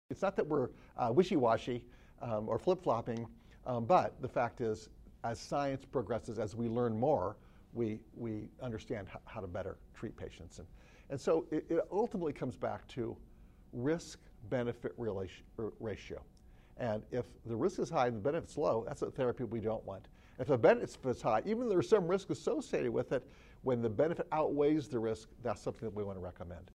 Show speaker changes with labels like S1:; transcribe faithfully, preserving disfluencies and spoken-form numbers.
S1: It's not that we're uh, wishy-washy um, or flip-flopping, um, but the fact is, as science progresses, as we learn more, we, we understand how, how to better treat patients. And, and so it, it ultimately comes back to risk-benefit ratio. And if the risk is high and the benefit's low, that's a therapy we don't want. If the benefit's high, even though there's some risk associated with it, when the benefit outweighs the risk, that's something that we want to recommend.